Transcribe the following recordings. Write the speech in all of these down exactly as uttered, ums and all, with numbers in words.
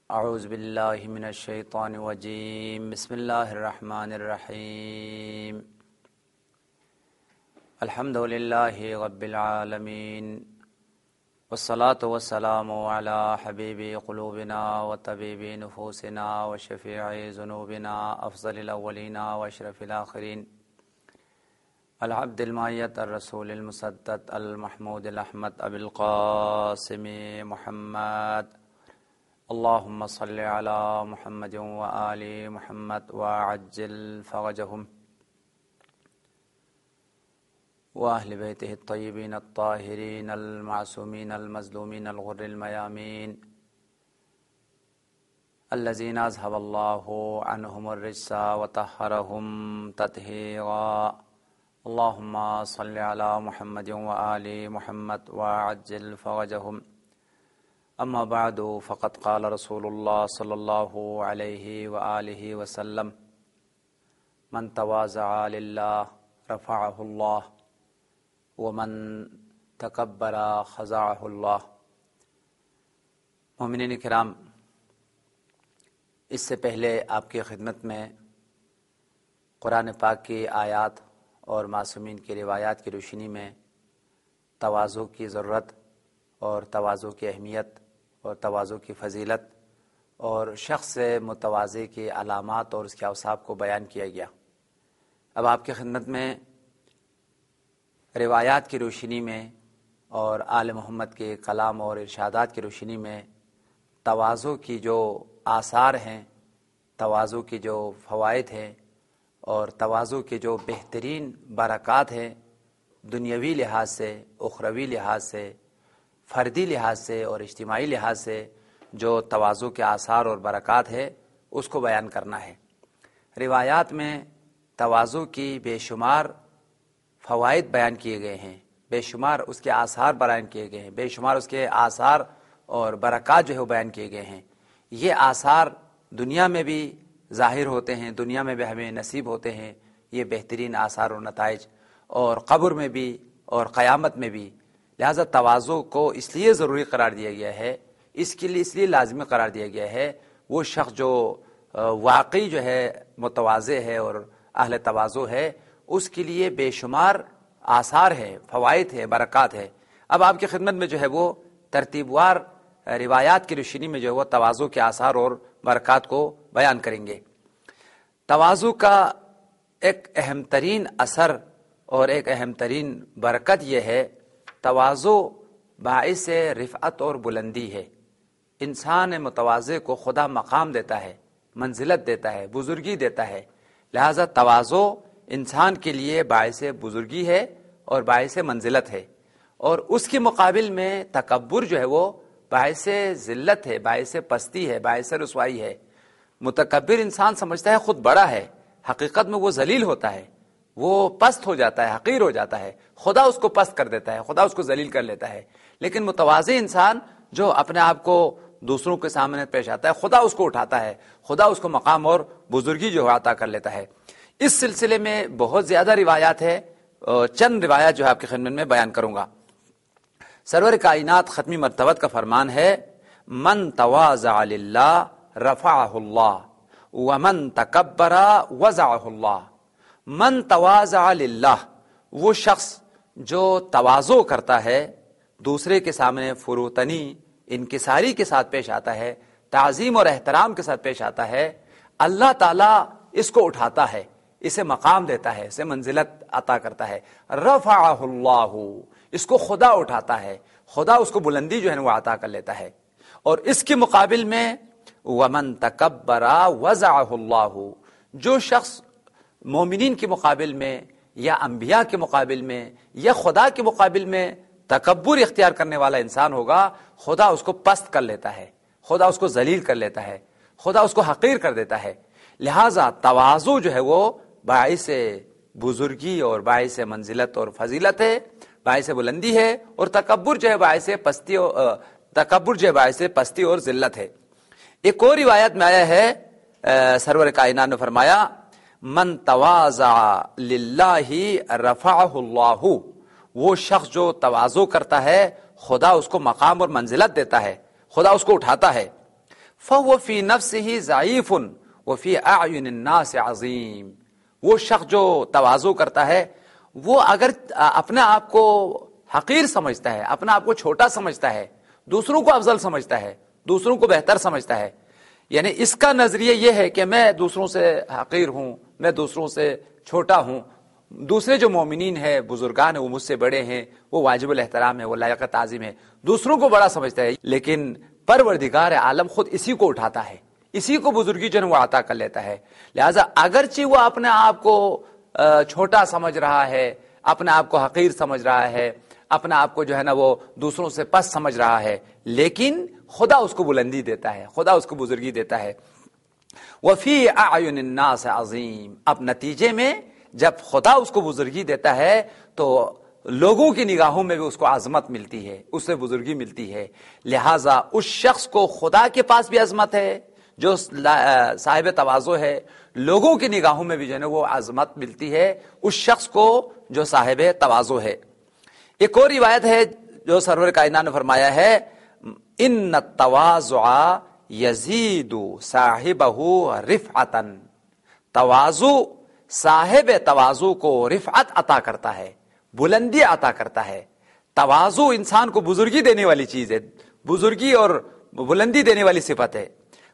اعوذ باللہ من الشیطان الرجیم بسم اللہ الرحمن الرحیم الحمد للہ رب العالمین والصلاة والسلام علی حبیب قلوبنا وطبیب نفوسنا وشفیع ذنوبنا افضل الاولین واشرف الآخرین العبد المعیت الرسول المسدد المحمود الاحمد ابی القاسم محمد اللهم صل على محمد وآل محمد وعجل فرجهم وأهل بيته الطيبين الطاهرين المعصومين المظلومين الغر الميامين الذين أذهب الله عنهم الرجس وطهرهم تطهيرا اللهم صل على محمد وآل محمد وعجل فرجهم اما بعد فقد قال رسول اللہ صلی اللہ علیہ وآلہ وسلم من تواضع للہ رفعہ اللہ ومن تکبر خضعہ اللہ۔ مومنین کرام، اس سے پہلے آپ کی خدمت میں قرآن پاک کی آیات اور معصومین کی روایات کی روشنی میں تواضع کی ضرورت اور تواضع کی اہمیت اور تواضع کی فضیلت اور شخص متواضع کی علامات اور اس کے اوصاف کو بیان کیا گیا۔ اب آپ کی خدمت میں روایات کی روشنی میں اور آل محمد کے کلام اور ارشادات کی روشنی میں تواضع کی جو آثار ہیں، تواضع کی جو فوائد ہیں اور تواضع کے جو بہترین برکات ہیں، دنیاوی لحاظ سے، اخروی لحاظ سے، فردی لحاظ سے اور اجتماعی لحاظ سے جو تواضع کے آثار اور برکات ہے، اس کو بیان کرنا ہے۔ روایات میں تواضع کی بے شمار فوائد بیان کیے گئے ہیں، بے شمار اس کے آثار بیان کیے گئے ہیں، بے شمار اس کے آثار اور برکات جو ہے وہ بیان کیے گئے ہیں۔ یہ آثار دنیا میں بھی ظاہر ہوتے ہیں، دنیا میں بھی ہمیں نصیب ہوتے ہیں یہ بہترین آثار اور نتائج، اور قبر میں بھی اور قیامت میں بھی۔ لہذا تواضع کو اس لیے ضروری قرار دیا گیا ہے، اس کے لیے اس لیے لازمی قرار دیا گیا ہے، وہ شخص جو واقعی جو ہے متواضع ہے اور اہل تواضع ہے، اس کے لیے بے شمار آثار ہے، فوائد ہے، برکات ہے۔ اب آپ کی خدمت میں جو ہے وہ ترتیب وار روایات کی روشنی میں جو ہے وہ تواضع کے آثار اور برکات کو بیان کریں گے۔ تواضع کا ایک اہم ترین اثر اور ایک اہم ترین برکت یہ ہے، تواضع باعث رفعت اور بلندی ہے۔ انسان متواضع کو خدا مقام دیتا ہے، منزلت دیتا ہے، بزرگی دیتا ہے۔ لہذا تواضع انسان کے لیے باعث بزرگی ہے اور باعث منزلت ہے، اور اس کے مقابل میں تکبر جو ہے وہ باعث ذلت ہے، باعث پستی ہے، باعث رسوائی ہے۔ متکبر انسان سمجھتا ہے خود بڑا ہے، حقیقت میں وہ ذلیل ہوتا ہے، وہ پست ہو جاتا ہے، حقیر ہو جاتا ہے، خدا اس کو پست کر دیتا ہے، خدا اس کو ذلیل کر لیتا ہے۔ لیکن متواضع انسان جو اپنے آپ کو دوسروں کے سامنے پیش آتا ہے، خدا اس کو اٹھاتا ہے، خدا اس کو مقام اور بزرگی جو عطا کر لیتا ہے۔ اس سلسلے میں بہت زیادہ روایات ہے، چند روایات جو ہے آپ کی خدمت میں بیان کروں گا۔ سرور کائنات ختمی مرتبت کا فرمان ہے، من تواضع للہ رفعہ اللہ ومن تکبر وضعہ اللہ۔ من تواضع للہ، وہ شخص جو تواضع کرتا ہے، دوسرے کے سامنے فروتنی انکساری کے ساتھ پیش آتا ہے، تعظیم اور احترام کے ساتھ پیش آتا ہے، اللہ تعالیٰ اس کو اٹھاتا ہے، اسے مقام دیتا ہے، اسے منزلت عطا کرتا ہے۔ رفعہ اللہ، اس کو خدا اٹھاتا ہے، خدا اس کو بلندی جو ہے وہ عطا کر لیتا ہے۔ اور اس کے مقابل میں ومن تکبر وضعہ اللہ، جو شخص مومنین کے مقابل میں یا انبیاء کے مقابل میں یا خدا کے مقابل میں تکبر اختیار کرنے والا انسان ہوگا، خدا اس کو پست کر لیتا ہے، خدا اس کو ذلیل کر لیتا ہے، خدا اس کو حقیر کر دیتا ہے۔ لہٰذا تواضع جو ہے وہ باعث بزرگی اور باعث منزلت اور فضیلت ہے، باعث بلندی ہے، اور تکبر جو ہے باعث پستی اور تکبر جو ہے باعث پستی اور ذلت ہے۔ ایک اور روایت میں آیا ہے، سرور کائنات نے فرمایا، من تواضع للہ رفعہ اللہ، وہ شخص جو تواضع کرتا ہے خدا اس کو مقام اور منزلت دیتا ہے، خدا اس کو اٹھاتا ہے۔ فَهُوَ فِي نَفْسِهِ ضعیف وَفِي أَعْيُنِ النَّاسِ عظیم. وہ شخص جو تواضع کرتا ہے وہ اگر اپنے آپ کو حقیر سمجھتا ہے، اپنا آپ کو چھوٹا سمجھتا ہے، دوسروں کو افضل سمجھتا ہے، دوسروں کو بہتر سمجھتا ہے، یعنی اس کا نظریہ یہ ہے کہ میں دوسروں سے حقیر ہوں، میں دوسروں سے چھوٹا ہوں، دوسرے جو مومنین ہیں، بزرگان ہیں، وہ مجھ سے بڑے ہیں، وہ واجب الاحترام ہے، وہ لائق تعظیم ہے، دوسروں کو بڑا سمجھتا ہے. لیکن پروردگار عالم خود اسی کو اٹھاتا ہے، اسی کو بزرگی جو ہے وہ عطا کر لیتا ہے. لہذا اگرچہ وہ اپنے آپ کو چھوٹا سمجھ رہا ہے، اپنے آپ کو حقیر سمجھ رہا ہے، اپنے آپ کو جو ہے نا وہ دوسروں سے پس سمجھ رہا ہے، لیکن خدا اس کو بلندی دیتا ہے، خدا اس کو بزرگی دیتا ہے. وفی اعین الناس عظیم. اب نتیجے میں جب خدا اس کو بزرگی دیتا ہے تو لوگوں کی نگاہوں میں بھی اس کو عظمت ملتی ہے، اس سے بزرگی ملتی ہے. لہٰذا اس شخص کو خدا کے پاس بھی عظمت ہے جو صاحب تواضع ہے، لوگوں کی نگاہوں میں بھی جو ہے نا وہ عظمت ملتی ہے اس شخص کو جو صاحب تواضع ہے. ایک اور روایت ہے جو سرور کائنات نے فرمایا ہے ان التواضع یزید صاحبہ رفعتا. تواضع صاحب تواضع کو رفعت عطا کرتا ہے، بلندی عطا کرتا ہے. تواضع انسان کو بزرگی دینے والی چیز ہے، بزرگی اور بلندی دینے والی صفت ہے.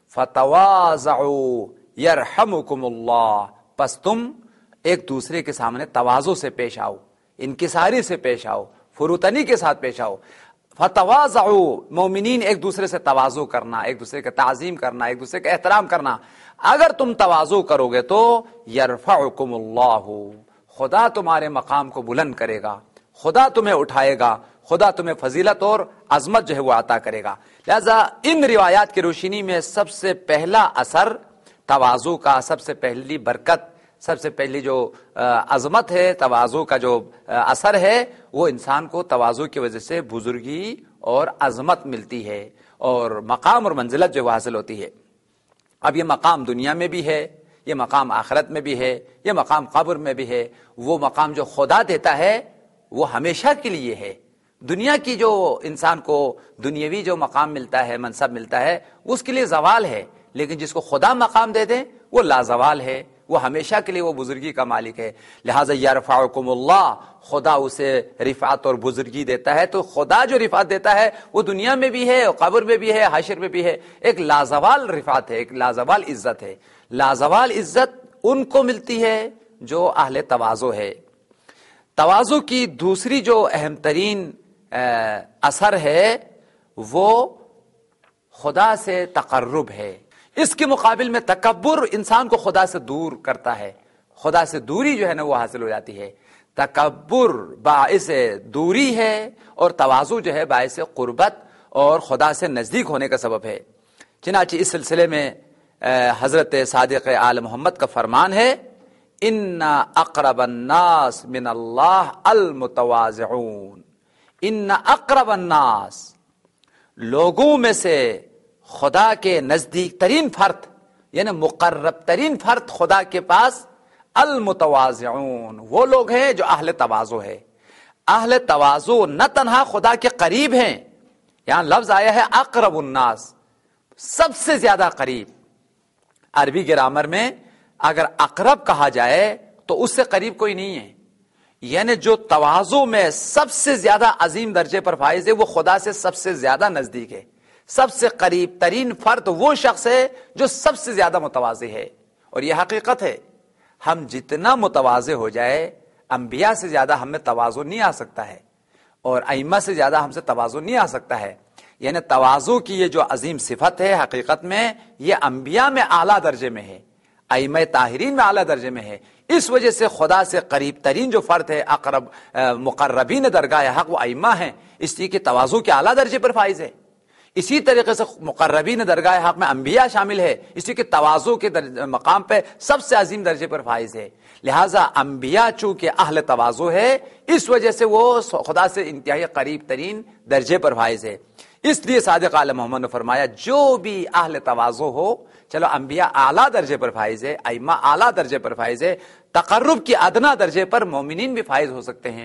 فتواضعوا یرحمکم اللہ. پس تم ایک دوسرے کے سامنے تواضع سے پیش آؤ، انکساری سے پیش آؤ، فروتنی کے ساتھ پیش آؤ. فتواضعوا، مومنین ایک دوسرے سے تواضع کرنا، ایک دوسرے کا تعظیم کرنا، ایک دوسرے کا احترام کرنا. اگر تم تواضع کرو گے تو یرفعکم اللہ، خدا تمہارے مقام کو بلند کرے گا، خدا تمہیں اٹھائے گا، خدا تمہیں فضیلت اور عظمت جو ہے وہ عطا کرے گا. لہذا ان روایات کی روشنی میں سب سے پہلا اثر تواضع کا، سب سے پہلی برکت، سب سے پہلی جو عظمت ہے تواضع کا، جو اثر ہے وہ انسان کو تواضع کی وجہ سے بزرگی اور عظمت ملتی ہے اور مقام اور منزلت جو حاصل ہوتی ہے. اب یہ مقام دنیا میں بھی ہے، یہ مقام آخرت میں بھی ہے، یہ مقام قبر میں بھی ہے. وہ مقام جو خدا دیتا ہے وہ ہمیشہ کے لیے ہے. دنیا کی جو انسان کو دنیاوی جو مقام ملتا ہے، منصب ملتا ہے، اس کے لیے زوال ہے. لیکن جس کو خدا مقام دے دے وہ لازوال ہے، وہ ہمیشہ کے لیے وہ بزرگی کا مالک ہے. لہٰذا یرفعکم اللہ، خدا اسے رفعت اور بزرگی دیتا ہے. تو خدا جو رفعت دیتا ہے وہ دنیا میں بھی ہے، قبر میں بھی ہے، حشر میں بھی ہے. ایک لازوال رفعت ہے، ایک لازوال عزت ہے. لازوال عزت ان کو ملتی ہے جو اہل تواضع ہے. تواضع کی دوسری جو اہم ترین اثر ہے وہ خدا سے تقرب ہے. اس کے مقابل میں تکبر انسان کو خدا سے دور کرتا ہے، خدا سے دوری جو ہے نا وہ حاصل ہو جاتی ہے. تکبر باعث دوری ہے اور تواضع جو ہے باعث قربت اور خدا سے نزدیک ہونے کا سبب ہے. چنانچہ اس سلسلے میں حضرت صادق آل محمد کا فرمان ہے ان اقرب الناس من اللہ المتواضعون. ان اقرب الناس، لوگوں میں سے خدا کے نزدیک ترین فرد یعنی مقرب ترین فرد خدا کے پاس المتواضعون، وہ لوگ ہیں جو اہل تواضع ہے. اہل تواضع نہ تنہا خدا کے قریب ہیں، یہاں لفظ آیا ہے اقرب الناس، سب سے زیادہ قریب. عربی گرامر میں اگر اقرب کہا جائے تو اس سے قریب کوئی نہیں ہے، یعنی جو تواضع میں سب سے زیادہ عظیم درجے پر فائز ہے وہ خدا سے سب سے زیادہ نزدیک ہے. سب سے قریب ترین فرد وہ شخص ہے جو سب سے زیادہ متواضع ہے. اور یہ حقیقت ہے، ہم جتنا متواضع ہو جائے، انبیاء سے زیادہ ہم میں تواضع نہیں آ سکتا ہے اور ائمہ سے زیادہ ہم سے تواضع نہیں آ سکتا ہے. یعنی تواضع کی یہ جو عظیم صفت ہے حقیقت میں یہ انبیاء میں اعلیٰ درجے میں ہے، ائمہ طاہرین میں اعلیٰ درجے میں ہے. اس وجہ سے خدا سے قریب ترین جو فرد ہے، اقرب مقربین درگاہ حق، وہ ائمہ ہیں، اس لیے کہ تواضع کے اعلیٰ درجے پر فائز ہے. اسی طریقے سے مقربین درگاہ حق میں انبیاء شامل ہے، اس لیے کہ تواضع کے مقام پہ سب سے عظیم درجے پر فائز ہے. لہٰذا انبیاء چونکہ اہل تواضع ہے اس وجہ سے وہ خدا سے انتہائی قریب ترین درجے پر فائز ہے. اس لیے صادق آل محمد نے فرمایا جو بھی اہل تواضع ہو، چلو انبیاء اعلیٰ درجے پر فائز ہے، ائمہ اعلیٰ درجے پر فائز ہے، تقرب کی ادنا درجے پر مومنین بھی فائز ہو سکتے ہیں.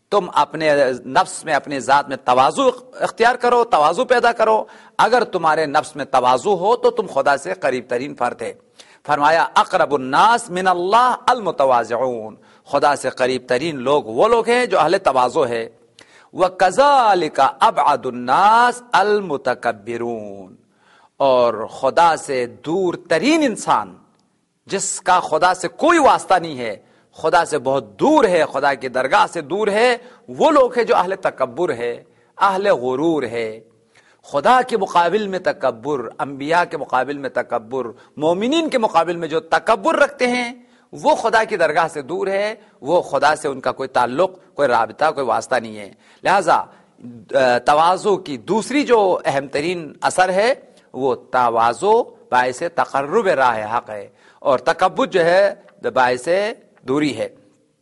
تم اپنے نفس میں اپنے ذات میں تواضع اختیار کرو، تواضع پیدا کرو. اگر تمہارے نفس میں تواضع ہو تو تم خدا سے قریب ترین فرد ہے. فرمایا اقرب الناس من اللہ المتواضعون، خدا سے قریب ترین لوگ وہ لوگ ہیں جو اہل تواضع ہے. وَكَذَلِكَ أَبْعَدُ النَّاسِ الْمُتَكَبِّرُونَ، اور خدا سے دور ترین انسان جس کا خدا سے کوئی واسطہ نہیں ہے، خدا سے بہت دور ہے، خدا کی درگاہ سے دور ہے، وہ لوگ ہیں جو اہل تکبر ہے، اہل غرور ہے. خدا کے مقابل میں تکبر، انبیاء کے مقابل میں تکبر، مومنین کے مقابل میں جو تکبر رکھتے ہیں وہ خدا کی درگاہ سے دور ہے، وہ خدا سے ان کا کوئی تعلق، کوئی رابطہ، کوئی واسطہ نہیں ہے. لہذا تواضع کی دوسری جو اہم ترین اثر ہے وہ تواضع باعث تقرب راہ حق ہے، اور تکبر جو ہے باعث دوری ہے.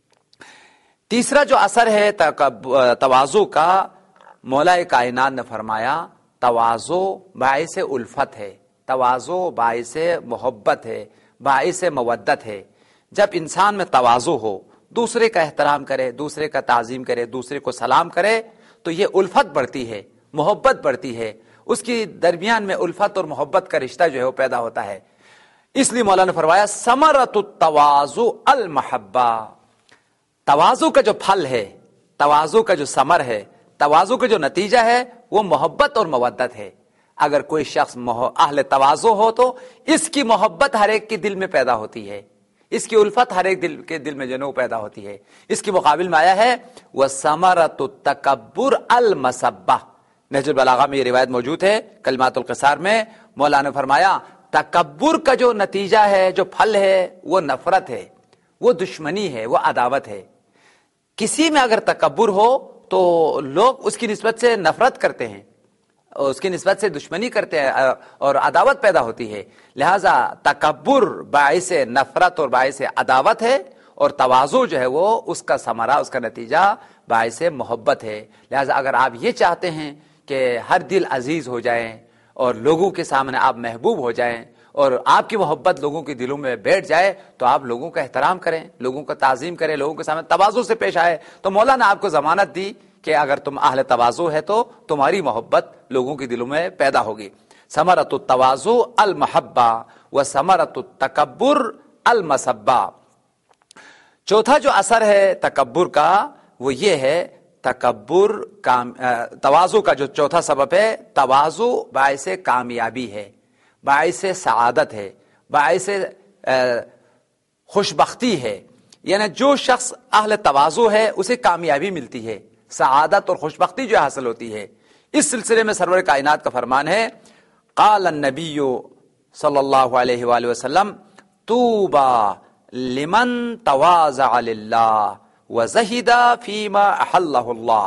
تیسرا جو اثر ہے تواضع کا، مولا کائنات نے فرمایا تواضع باعث الفت ہے، تواضع باعث محبت ہے، باعث مودت ہے. جب انسان میں تواضع ہو، دوسرے کا احترام کرے، دوسرے کا تعظیم کرے، دوسرے کو سلام کرے، تو یہ الفت بڑھتی ہے، محبت بڑھتی ہے، اس کی درمیان میں الفت اور محبت کا رشتہ جو ہے وہ پیدا ہوتا ہے. اس لیے مولانا نے فرمایا ثمرۃ التواضع المحبہ، تواضع کا جو پھل ہے، تواضع کا جو ثمر ہے، تواضع کا جو نتیجہ ہے وہ محبت اور مودت ہے. اگر کوئی شخص اہل تواضع ہو تو اس کی محبت ہر ایک کے دل میں پیدا ہوتی ہے، اس کی الفت ہر ایک دل کے دل میں جو ہے پیدا ہوتی ہے. اس کے مقابل میں آیا ہے وَثَمَرَةُ التَّكَبُّرِ الْمَسَبَّةِ، نہج البلاغہ میں یہ روایت موجود ہے. کلمات القصار میں مولانا نے فرمایا تکبر کا جو نتیجہ ہے، جو پھل ہے، وہ نفرت ہے، وہ دشمنی ہے، وہ عداوت ہے. کسی میں اگر تکبر ہو تو لوگ اس کی نسبت سے نفرت کرتے ہیں، اس کی نسبت سے دشمنی کرتے ہیں اور عداوت پیدا ہوتی ہے. لہذا تکبر باعث نفرت اور باعث عداوت ہے، اور تواضع جو ہے وہ اس کا ثمرہ، اس کا نتیجہ باعث محبت ہے. لہذا اگر آپ یہ چاہتے ہیں کہ ہر دل عزیز ہو جائیں اور لوگوں کے سامنے آپ محبوب ہو جائیں اور آپ کی محبت لوگوں کے دلوں میں بیٹھ جائے، تو آپ لوگوں کا احترام کریں، لوگوں کا تعظیم کریں، لوگوں کے سامنے تواضع سے پیش آئے. تو مولا نے آپ کو ضمانت دی کہ اگر تم اہل تواضع ہے تو تمہاری محبت لوگوں کے دلوں میں پیدا ہوگی. ثمرۃ التواضع المحبہ و ثمرۃ التکبر المسبہ. چوتھا جو اثر ہے تکبر کا وہ یہ ہے، تکبر کام تواضع کا جو چوتھا سبب ہے، تواضع باعث کامیابی ہے، باعث سعادت ہے، باعث خوشبختی ہے. یعنی جو شخص اہل تواضع ہے اسے کامیابی ملتی ہے، سعادت اور خوشبختی جو حاصل ہوتی ہے. اس سلسلے میں سرور کائنات کا فرمان ہے، قال النبی صلی اللہ علیہ وآلہ وسلم طوبى لمن تواضع للہ وزہد فیما احلہ اللہ.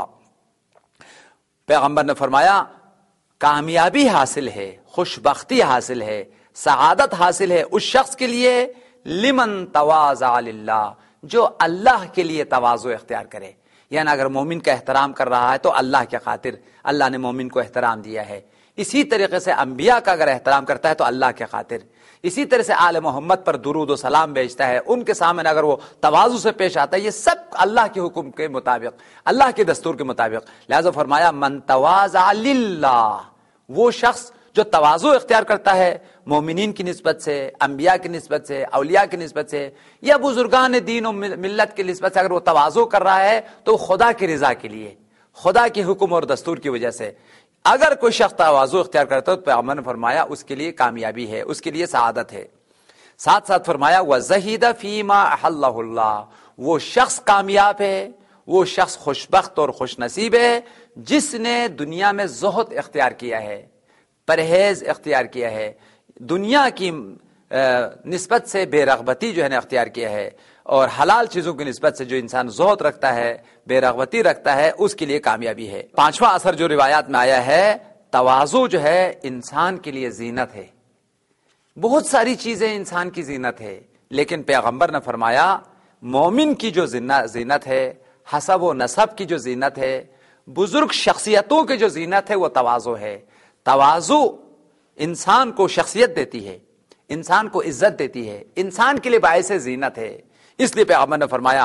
پیغمبر نے فرمایا کامیابی حاصل ہے، خوشبختی حاصل ہے، سعادت حاصل ہے اس شخص کے لیے لمن تواضع للہ، جو اللہ کے لیے تواضع اختیار کرے. یعنی اگر مومن کا احترام کر رہا ہے تو اللہ کے خاطر، اللہ نے مومن کو احترام دیا ہے. اسی طریقے سے انبیاء کا اگر احترام کرتا ہے تو اللہ کے خاطر. اسی طرح سے آل محمد پر درود و سلام بھیجتا ہے، ان کے سامنے اگر وہ تواضع سے پیش آتا ہے، یہ سب اللہ کے حکم کے مطابق، اللہ کے دستور کے مطابق. لہذا فرمایا من تواضع للہ، وہ شخص جو تواضع اختیار کرتا ہے مومنین کی نسبت سے، انبیاء کی نسبت سے، اولیاء کی نسبت سے، یا بزرگان دین و ملت کی نسبت سے اگر وہ تواضع کر رہا ہے تو خدا کی رضا کے لیے، خدا کے حکم اور دستور کی وجہ سے. اگر کوئی شخص تواضع اختیار کرتا ہے تو پیغمبر نے فرمایا اس کے لیے کامیابی ہے، اس کے لیے سعادت ہے. ساتھ ساتھ فرمایا وَزَہِدَ فِيمَا أَحَلَّهُ اللَّهُ، وہ شخص کامیاب ہے، وہ شخص خوشبخت اور خوش نصیب ہے جس نے دنیا میں زہد اختیار کیا ہے، پرہیز اختیار کیا ہے، دنیا کی نسبت سے بے رغبتی جو ہے نا اختیار کیا ہے، اور حلال چیزوں کی نسبت سے جو انسان زہد رکھتا ہے، بے رغبتی رکھتا ہے، اس کے لیے کامیابی ہے. پانچواں اثر جو روایات میں آیا ہے، تواضع جو ہے انسان کے لیے زینت ہے. بہت ساری چیزیں انسان کی زینت ہے، لیکن پیغمبر نے فرمایا مومن کی جو زینت ہے، حسب و نسب کی جو زینت ہے، بزرگ شخصیتوں کی جو زینت ہے وہ تواضع ہے. تواضع انسان کو شخصیت دیتی ہے، انسان کو عزت دیتی ہے، انسان کے لیے باعث زینت ہے. اس لیے پیغمبر نے فرمایا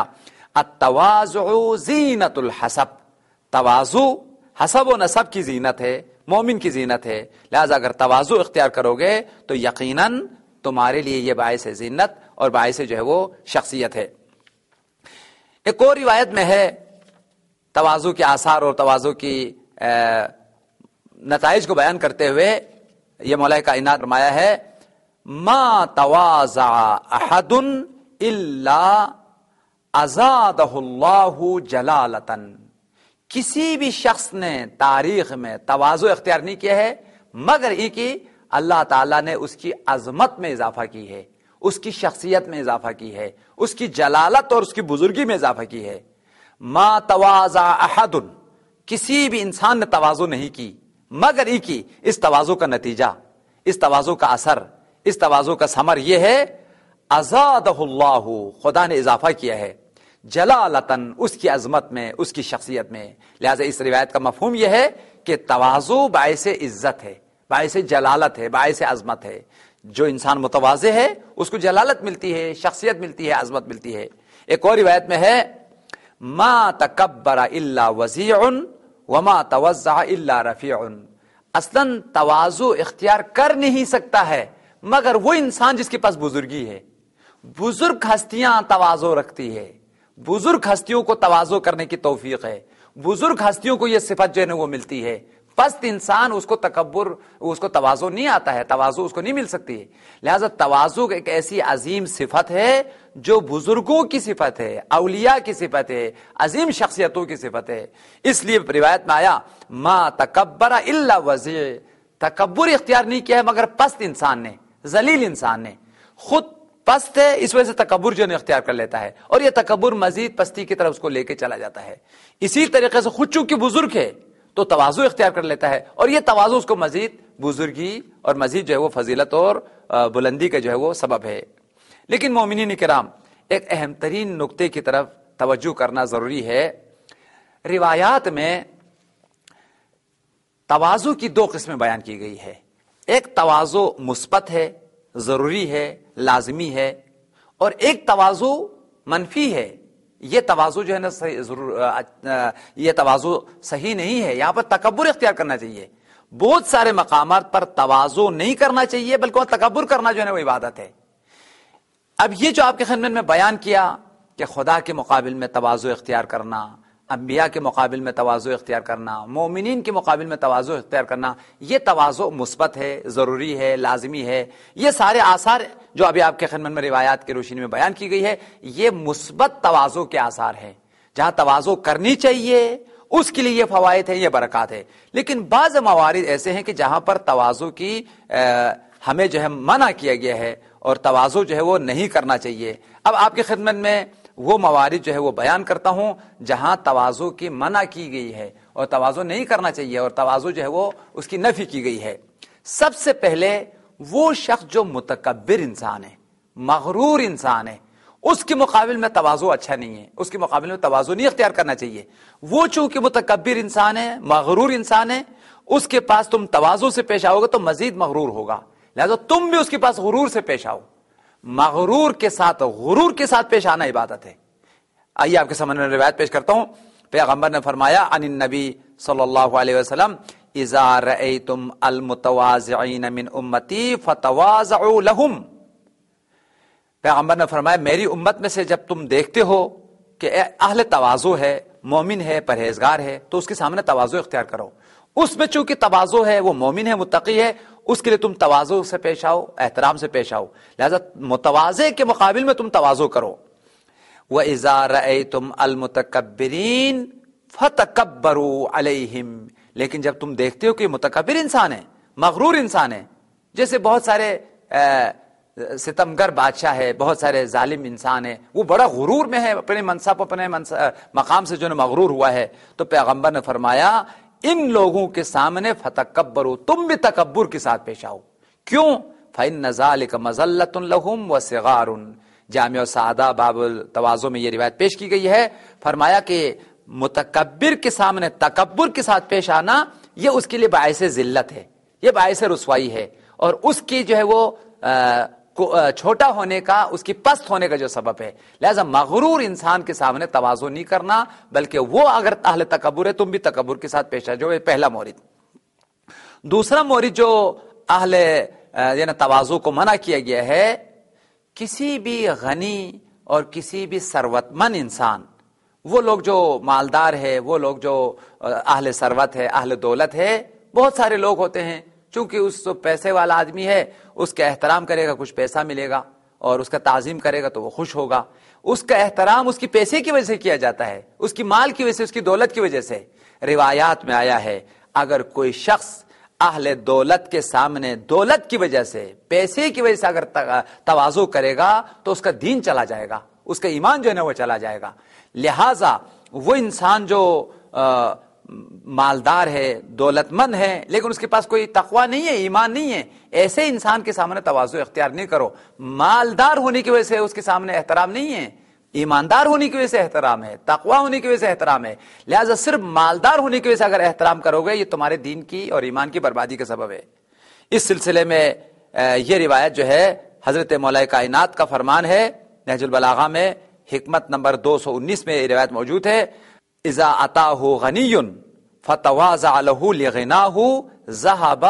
التواضع زینت الحسب، تواضع حسب و نسب کی زینت ہے، مومن کی زینت ہے، لہذا اگر تواضع اختیار کرو گے تو یقیناً تمہارے لیے یہ باعث زینت اور باعث جو ہے وہ شخصیت ہے۔ ایک اور روایت میں ہے تواضع کے آثار اور تواضع کی نتائج کو بیان کرتے ہوئے یہ مولا کائنات فرمایا ہے ما تواضع احد الا ازادہ اللہ جلالۃ، کسی بھی شخص نے تاریخ میں تواضع اختیار نہیں کیا ہے مگر یہ کہ اللہ تعالیٰ نے اس کی عظمت میں اضافہ کی ہے، اس کی شخصیت میں اضافہ کی ہے، اس کی جلالت اور اس کی بزرگی میں اضافہ کی ہے۔ ما تواضع احد، کسی بھی انسان نے تواضع نہیں کی مگر یہ کی اس تواضع کا نتیجہ، اس تواضع کا اثر، اس تواضع کا ثمر یہ ہے ازادہ اللہ، خدا نے اضافہ کیا ہے، جلالتاً، اس کی عظمت میں، اس کی شخصیت میں۔ لہذا اس روایت کا مفہوم یہ ہے کہ تواضع باعث عزت ہے، باعث جلالت ہے، باعث عظمت ہے۔ جو انسان متواضع ہے اس کو جلالت ملتی ہے، شخصیت ملتی ہے، عظمت ملتی ہے۔ ایک اور روایت میں ہے ما تکبر الا وضیع وما توضع الا رفیع، اصلاً تواضع اختیار کر نہیں سکتا ہے مگر وہ انسان جس کے پاس بزرگی ہے۔ بزرگ ہستیاں تواضع رکھتی ہے، بزرگ ہستیوں کو تواضع کرنے کی توفیق ہے، بزرگ ہستیوں کو یہ صفت جو ہے وہ ملتی ہے۔ پست انسان اس کو تکبر، اس کو تواضع نہیں آتا ہے، تواضع اس کو نہیں مل سکتی ہے۔ لہذا تواضع ایک ایسی عظیم صفت ہے جو بزرگوں کی صفت ہے، اولیاء کی صفت ہے، عظیم شخصیتوں کی صفت ہے۔ اس لیے روایت میں آیا ما تکبر الا وضیع، تکبر اختیار نہیں کیا ہے مگر پست انسان نے، ذلیل انسان نے، خود پست ہے اس وجہ سے تکبر جو ہے اختیار کر لیتا ہے، اور یہ تکبر مزید پستی کی طرف اس کو لے کے چلا جاتا ہے۔ اسی طریقے سے خود چونکہ بزرگ ہے تو تواضع اختیار کر لیتا ہے، اور یہ تواضع اس کو مزید بزرگی اور مزید جو ہے وہ فضیلت اور بلندی کا جو ہے وہ سبب ہے۔ لیکن مومنین کرام، ایک اہم ترین نقطے کی طرف توجہ کرنا ضروری ہے۔ روایات میں تواضع کی دو قسمیں بیان کی گئی ہے، ایک تواضع مثبت ہے، ضروری ہے، لازمی ہے، اور ایک تواضع منفی ہے۔ یہ تواضع جو ہے نا ضرور یہ تواضع صحیح نہیں ہے، یہاں پر تکبر اختیار کرنا چاہیے۔ بہت سارے مقامات پر تواضع نہیں کرنا چاہیے بلکہ تکبر کرنا جو ہے نا وہ عبادت ہے۔ اب یہ جو آپ کے خدمت میں بیان کیا کہ خدا کے مقابل میں تواضع اختیار کرنا، انبیاء کے مقابل میں تواضع اختیار کرنا، مومنین کے مقابل میں تواضع اختیار کرنا، یہ تواضع مثبت ہے، ضروری ہے، لازمی ہے۔ یہ سارے آثار جو ابھی آپ کے خدمت میں روایات کی روشنی میں بیان کی گئی ہے یہ مثبت تواضع کے آثار ہیں۔ جہاں تواضع کرنی چاہیے اس کے لیے یہ فوائد ہے، یہ برکات ہے۔ لیکن بعض موارد ایسے ہیں کہ جہاں پر تواضع کی ہمیں جو ہے منع کیا گیا ہے اور تواضع جو ہے وہ نہیں کرنا چاہیے۔ اب آپ کی خدمت میں وہ موارد جو ہے وہ بیان کرتا ہوں جہاں تواضع کی منع کی گئی ہے اور تواضع نہیں کرنا چاہیے اور تواضع جو ہے وہ اس کی نفی کی گئی ہے۔ سب سے پہلے وہ شخص جو متکبر انسان ہے، مغرور انسان ہے، اس کے مقابل میں تواضع اچھا نہیں ہے، اس کے مقابل میں تواضع نہیں اختیار کرنا چاہیے۔ وہ چونکہ متکبر انسان ہے، مغرور انسان ہے، اس کے پاس تم تواضع سے پیش آؤ گے تو مزید مغرور ہوگا، لہذا تم بھی اس کے پاس غرور سے پیش آؤ۔ مغرور کے ساتھ غرور کے ساتھ پیش آنا عبادت ہے۔ آئیے آپ کے سامنے میں روایت پیش کرتا ہوں۔ پیغمبر نے فرمایا عن النبی صلی اللہ علیہ وسلم اذا رأیتم المتواضعین من امتی فتواضعوا لهم، پیغمبر نے فرمایا میری امت میں سے جب تم دیکھتے ہو کہ اہل تواضع ہے، مومن ہے، پرہیزگار ہے، تو اس کے سامنے تواضع اختیار کرو۔ اس میں چونکہ تواضع ہے، وہ مومن ہے، متقی ہے، اس کے لیے تم تواضع سے پیش آؤ، احترام سے پیش آؤ، لہذا متواضع کے مقابل میں تم تواضع کرو۔ وَإِذَا رَأَيْتُمْ الْمُتَكَبِّرِينَ فَتَكَبَّرُوا عَلَيْهِمْ، لیکن جب تم دیکھتے ہو کہ متکبر انسان ہے، مغرور انسان ہے، جیسے بہت سارے ستمگر بادشاہ ہے، بہت سارے ظالم انسان ہے، وہ بڑا غرور میں ہے، اپنے منصب اپنے مقام سے جو ہے مغرور ہوا ہے، تو پیغمبر نے فرمایا ان لوگوں کے سامنے فتکبروا، تم بھی تکبر کے ساتھ پیش آؤ۔ کیوں؟ فإن ذلک مذلۃ لهم وصغار، جامع السعادہ باب التواضع میں یہ روایت پیش کی گئی ہے۔ فرمایا کہ متکبر کے سامنے تکبر کے ساتھ پیش آنا یہ اس کے لیے باعث ذلت ہے، یہ باعث رسوائی ہے، اور اس کی جو ہے وہ چھوٹا ہونے کا، اس کی پست ہونے کا جو سبب ہے. لہذا مغرور انسان کے سامنے تواضع نہیں کرنا، بلکہ وہ اگر اہل تکبر ہے تم بھی تکبر کے ساتھ پیش آ جاؤ. پہلا مورد. دوسرا مورد جو اہل یعنی تواضع کو منع کیا گیا ہے، کسی بھی غنی اور کسی بھی ثروت مند انسان، وہ لوگ جو مالدار ہے، وہ لوگ جو اہل ثروت ہے، اہل دولت ہے، بہت سارے لوگ ہوتے ہیں، چونکہ اس پیسے والا آدمی ہے، اس کا احترام کرے گا کچھ پیسہ ملے گا، اور اس کا تعظیم کرے گا تو وہ خوش ہوگا. اس کا احترام اس کی پیسے کی وجہ سے کیا جاتا ہے، اس کی مال کی وجہ سے، اس کی دولت کی وجہ سے. روایات میں آیا ہے اگر کوئی شخص اہل دولت کے سامنے دولت کی وجہ سے، پیسے کی وجہ سے اگر تواضع کرے گا تو اس کا دین چلا جائے گا، اس کا ایمان جو ہے نا وہ چلا جائے گا. لہذا وہ انسان جو مالدار ہے، دولت مند ہے، لیکن اس کے پاس کوئی تقوی نہیں ہے، ایمان نہیں ہے، ایسے انسان کے سامنے تواضع اختیار نہیں کرو. مالدار ہونے کی وجہ سے اس کے سامنے احترام نہیں ہے، ایماندار ہونے کی وجہ سے احترام ہے، تقوی ہونے کی وجہ سے احترام ہے. لہذا صرف مالدار ہونے کی وجہ سے اگر احترام کرو گے، یہ تمہارے دین کی اور ایمان کی بربادی کا سبب ہے. اس سلسلے میں یہ روایت جو ہے حضرت مولا کائنات کا فرمان ہے، نہج البلاغہ میں حکمت نمبر دو سو انیس میں یہ روایت موجود ہے. اذا اتاہ غنی فتواضع له لغناہ ذهب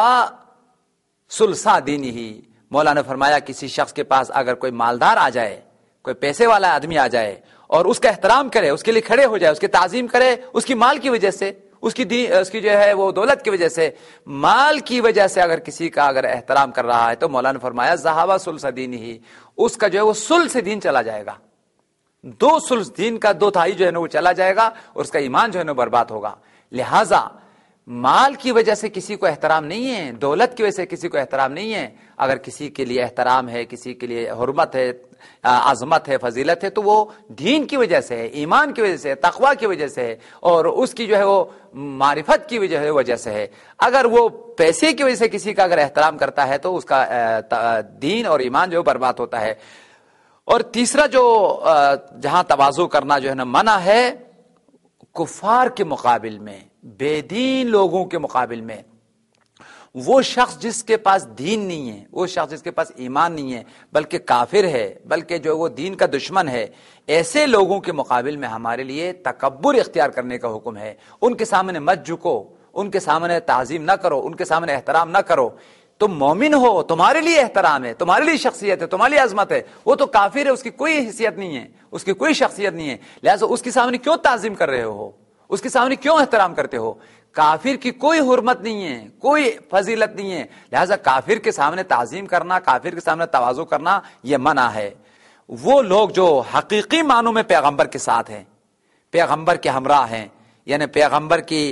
ثلثا دینہ. مولا نے فرمایا کسی شخص کے پاس اگر کوئی مالدار آ جائے، کوئی پیسے والا آدمی آ جائے اور اس کا احترام کرے، اس کے لیے کھڑے ہو جائے، اس کی تعظیم کرے، اس کی مال کی وجہ سے، اس کی دی اس کی جو ہے وہ دولت کی وجہ سے، مال کی وجہ سے اگر کسی کا اگر احترام کر رہا ہے تو مولا نے فرمایا ذهب ثلث دینہ، اس کا جو ہے وہ ثلث دین چلا جائے گا، دو ثلث دین کا دو تہائی جو ہے نا وہ چلا جائے گا، اور اس کا ایمان جو ہے نا برباد ہوگا. لہذا مال کی وجہ سے کسی کو احترام نہیں ہے، دولت کی وجہ سے کسی کو احترام نہیں ہے. اگر کسی کے لیے احترام ہے، کسی کے لیے حرمت ہے، عظمت ہے، فضیلت ہے، تو وہ دین کی وجہ سے ہے، ایمان کی وجہ سے ہے، تقوی کی وجہ سے ہے، اور اس کی جو ہے وہ معرفت کی وجہ وجہ سے ہے. اگر وہ پیسے کی وجہ سے کسی کا اگر احترام کرتا ہے تو اس کا دین اور ایمان جو برباد ہوتا ہے. اور تیسرا جو جہاں تواضع کرنا جو ہے نا منع ہے، کفار کے مقابل میں، بے دین لوگوں کے مقابل میں. وہ شخص جس کے پاس دین نہیں ہے، وہ شخص جس کے پاس ایمان نہیں ہے، بلکہ کافر ہے، بلکہ جو وہ دین کا دشمن ہے، ایسے لوگوں کے مقابل میں ہمارے لیے تکبر اختیار کرنے کا حکم ہے. ان کے سامنے مت جھکو، ان کے سامنے تعظیم نہ کرو، ان کے سامنے احترام نہ کرو. تم مومن ہو، تمہارے لیے احترام ہے، تمہارے لیے شخصیت ہے، تمہارے لیے عظمت ہے. وہ تو کافر ہے، اس کی کوئی حیثیت نہیں ہے، اس کی کوئی شخصیت نہیں ہے. لہذا اس کے سامنے کیوں تعظیم کر رہے ہو، اس کے سامنے کیوں احترام کرتے ہو؟ کافر کی کوئی حرمت نہیں ہے، کوئی فضیلت نہیں ہے. لہذا کافر کے سامنے تعظیم کرنا، کافر کے سامنے تواضع کرنا یہ منع ہے. وہ لوگ جو حقیقی معنوں میں پیغمبر کے ساتھ ہیں، پیغمبر کے ہمراہ ہیں، یعنی پیغمبر کی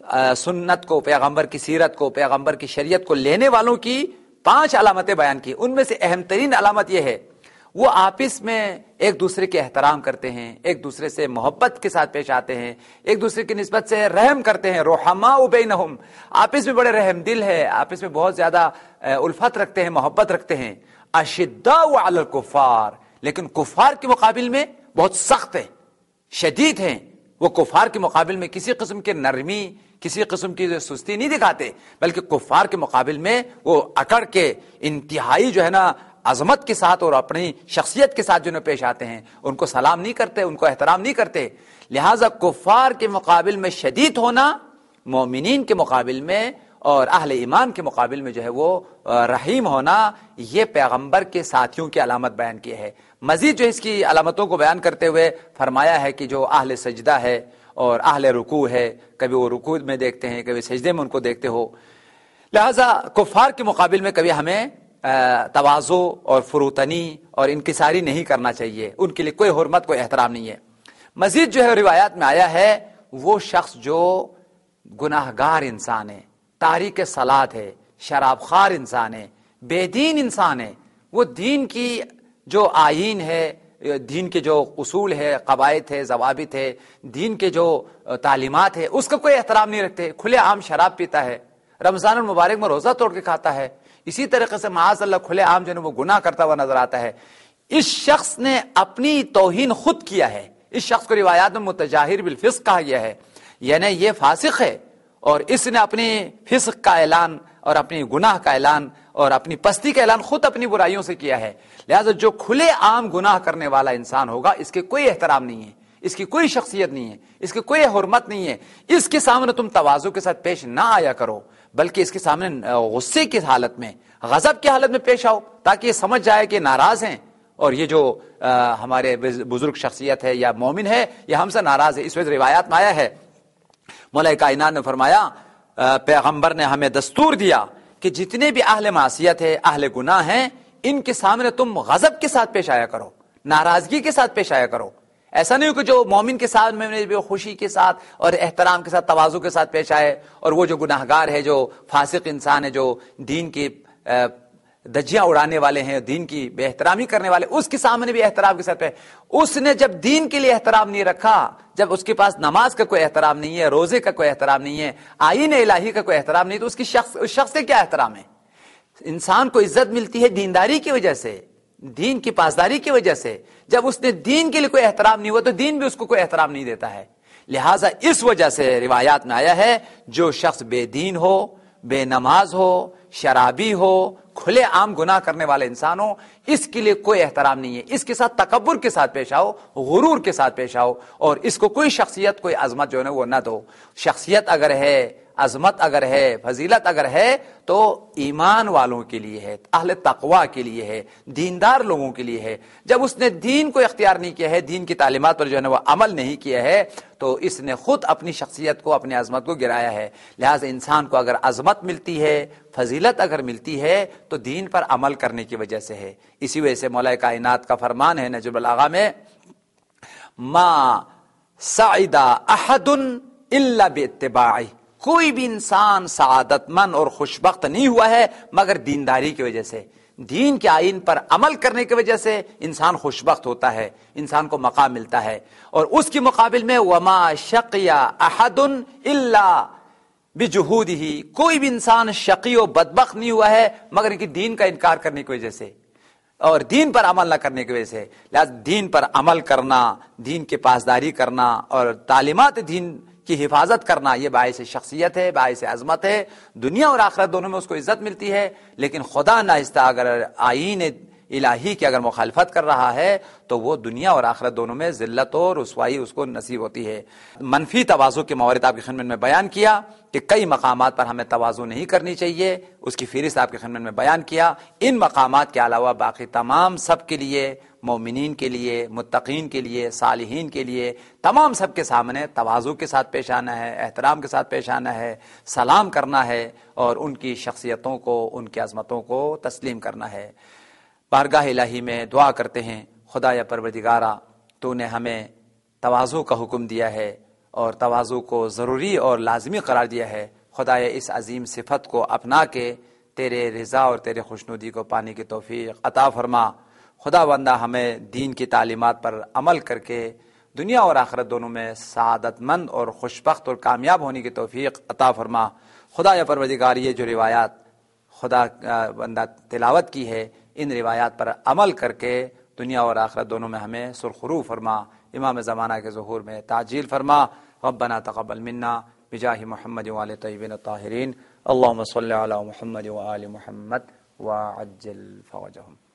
سنت کو، پیغمبر کی سیرت کو، پیغمبر کی شریعت کو لینے والوں کی پانچ علامتیں بیان کی. ان میں سے اہم ترین علامت یہ ہے وہ آپس میں ایک دوسرے کے احترام کرتے ہیں، ایک دوسرے سے محبت کے ساتھ پیش آتے ہیں، ایک دوسرے کی نسبت سے رحم کرتے ہیں. رحماء بینہم، آپس میں بڑے رحم دل ہے، آپس میں بہت زیادہ الفت رکھتے ہیں، محبت رکھتے ہیں. اشداء علی الکفار، لیکن کفار کے مقابل میں بہت سخت ہیں، شدید ہیں. وہ کفار کے مقابل میں کسی قسم کے نرمی، کسی قسم کی سستی نہیں دکھاتے، بلکہ کفار کے مقابل میں وہ اکڑ کے انتہائی جو ہے نا عظمت کے ساتھ اور اپنی شخصیت کے ساتھ جو پیش آتے ہیں. ان کو سلام نہیں کرتے، ان کو احترام نہیں کرتے. لہٰذا کفار کے مقابل میں شدید ہونا، مومنین کے مقابل میں اور اہل ایمان کے مقابل میں جو ہے وہ رحیم ہونا، یہ پیغمبر کے ساتھیوں کی علامت بیان کی ہے. مزید جو اس کی علامتوں کو بیان کرتے ہوئے فرمایا ہے کہ جو اہل سجدہ ہے اور اہل رکوع ہے، کبھی وہ رکوع میں دیکھتے ہیں، کبھی سجدے میں ان کو دیکھتے ہو. لہذا کفار کے مقابل میں کبھی ہمیں تواضع اور فروتنی اور انکساری نہیں کرنا چاہیے. ان کے لیے کوئی حرمت، کوئی احترام نہیں ہے. مزید جو ہے روایات میں آیا ہے وہ شخص جو گناہگار انسان ہے، تاریک صلاۃ ہے، شراب خوار انسان ہے، بے دین انسان ہے، وہ دین کی جو آئین ہے، دین کے جو اصول ہے، قواعد ہے، ضوابط ہے، دین کے جو تعلیمات ہے، اس کا کوئی احترام نہیں رکھتے، کھلے عام شراب پیتا ہے، رمضان المبارک میں روزہ توڑ کے کھاتا ہے، اسی طریقے سے معاذ اللہ کھلے عام جو ہے وہ گناہ کرتا ہوا نظر آتا ہے. اس شخص نے اپنی توہین خود کیا ہے. اس شخص کو روایات میں متجاہر بالفسق کہا گیا ہے، یعنی یہ فاسق ہے اور اس نے اپنی فسق کا اعلان اور اپنی گناہ کا اعلان اور اپنی پستی کا اعلان خود اپنی برائیوں سے کیا ہے. لہذا جو کھلے عام گناہ کرنے والا انسان ہوگا اس کے کوئی احترام نہیں ہے, اس کی کوئی شخصیت نہیں ہے, اس کی کوئی حرمت نہیں ہے. اس کے سامنے تم تواضع کے ساتھ پیش نہ آیا کرو, بلکہ اس کے سامنے غصے کی حالت میں, غضب کی حالت میں پیش آؤ, تاکہ یہ سمجھ جائے کہ ناراض ہیں اور یہ جو ہمارے بزرگ شخصیت ہے یا مومن ہے یہ ہم سے ناراض ہے. اس وجہ روایات میں آیا ہے, مولا کائنات نے فرمایا پیغمبر نے ہمیں دستور دیا کہ جتنے بھی اہل معصیت ہے, اہل گناہ ہیں, ان کے سامنے تم غضب کے ساتھ پیش آیا کرو, ناراضگی کے ساتھ پیش آیا کرو. ایسا نہیں ہو کہ جو مومن کے ساتھ میں بھی خوشی کے ساتھ اور احترام کے ساتھ تواضع کے ساتھ پیش آئے, اور وہ جو گناہگار ہے, جو فاسق انسان ہے, جو دین کی دجیاں اڑانے والے ہیں, دین کی بے احترامی کرنے والے, اس کے سامنے بھی احترام کے ساتھ پیش. اس نے جب دین کے لیے احترام نہیں رکھا, جب اس کے پاس نماز کا کوئی احترام نہیں ہے, روزے کا کوئی احترام نہیں ہے, آئین الہی کا کوئی احترام نہیں, تو اس کی شخص اس شخص سے کیا احترام ہے؟ انسان کو عزت ملتی ہے دینداری کی وجہ سے, دین کی پاسداری کی وجہ سے. جب اس نے دین کے لیے کوئی احترام نہیں ہوا تو دین بھی اس کو کوئی احترام نہیں دیتا ہے. لہٰذا اس وجہ سے روایات میں آیا ہے جو شخص بے دین ہو, بے نماز ہو, شرابی ہو, کھلے عام گناہ کرنے والے انسان ہو, اس کے لیے کوئی احترام نہیں ہے. اس کے ساتھ تکبر کے ساتھ پیش آؤ, غرور کے ساتھ پیش آؤ, اور اس کو کوئی شخصیت, کوئی عظمت جو ہے وہ نہ دو. شخصیت اگر ہے, عظمت اگر ہے, فضیلت اگر ہے تو ایمان والوں کے لیے ہے, اہل تقوی کے لیے ہے, دیندار لوگوں کے لیے ہے. جب اس نے دین کو اختیار نہیں کیا ہے, دین کی تعلیمات پر جو ہے وہ عمل نہیں کیا ہے, تو اس نے خود اپنی شخصیت کو, اپنی عظمت کو گرایا ہے. لہٰذا انسان کو اگر عظمت ملتی ہے, فضیلت اگر ملتی ہے تو دین پر عمل کرنے کی وجہ سے ہے. اسی وجہ سے مولا کائنات کا فرمان ہے نجم البلاغہ میں, ما سعد احد الا باتباعہ, کوئی بھی انسان سعادت مند اور خوشبخت نہیں ہوا ہے مگر دینداری کی وجہ سے. دین کے آئین پر عمل کرنے کی وجہ سے انسان خوشبخت ہوتا ہے, انسان کو مقام ملتا ہے. اور اس کے مقابل میں وما شقی احد الا بجہودہ, کوئی بھی انسان شقی و بدبخت نہیں ہوا ہے مگر ان کی دین کا انکار کرنے کی وجہ سے اور دین پر عمل نہ کرنے کی وجہ سے. لہذا دین پر عمل کرنا, دین کی پاسداری کرنا اور تعلیمات دین کی حفاظت کرنا, یہ باعث شخصیت ہے, باعث عظمت ہے. دنیا اور آخرت دونوں میں اس کو عزت ملتی ہے. لیکن خدا ناہستہ اگر آئین الہی کی اگر مخالفت کر رہا ہے تو وہ دنیا اور آخرت دونوں میں ذلت اور رسوائی اس کو نصیب ہوتی ہے. منفی تواضع کے موارد آپ کی خدمت میں بیان کیا کہ کئی مقامات پر ہمیں تواضع نہیں کرنی چاہیے, اس کی فہرست آپ کی خدمت میں بیان کیا. ان مقامات کے علاوہ باقی تمام سب کے لیے, مومنین کے لیے, متقین کے لیے, صالحین کے لیے, تمام سب کے سامنے تواضع کے ساتھ پیش آنا ہے, احترام کے ساتھ پیش آنا ہے, سلام کرنا ہے اور ان کی شخصیتوں کو, ان کی عظمتوں کو تسلیم کرنا ہے. بارگاہ الہی میں دعا کرتے ہیں, خدا یا پروردگارا تو نے ہمیں تواضع کا حکم دیا ہے اور تواضع کو ضروری اور لازمی قرار دیا ہے. خدا یا اس عظیم صفت کو اپنا کے تیرے رضا اور تیرے خوشنودی کو پانے کی توفیق عطا فرما. خدا بندہ ہمیں دین کی تعلیمات پر عمل کر کے دنیا اور آخرت دونوں میں سعادت مند اور خوشبخت اور کامیاب ہونے کی توفیق عطا فرما. خدا یا پروردگار یہ جو روایات خدا بندہ تلاوت کی ہے, ان روایات پر عمل کر کے دنیا اور آخرت دونوں میں ہمیں سرخرو فرما. امام زمانہ کے ظہور میں تعجیل فرما. ربنا تقبل منا بجاہ محمد وآل طیبین الطاہرین. اللہم صلی علی محمد وآل محمد وعجل فرجہم.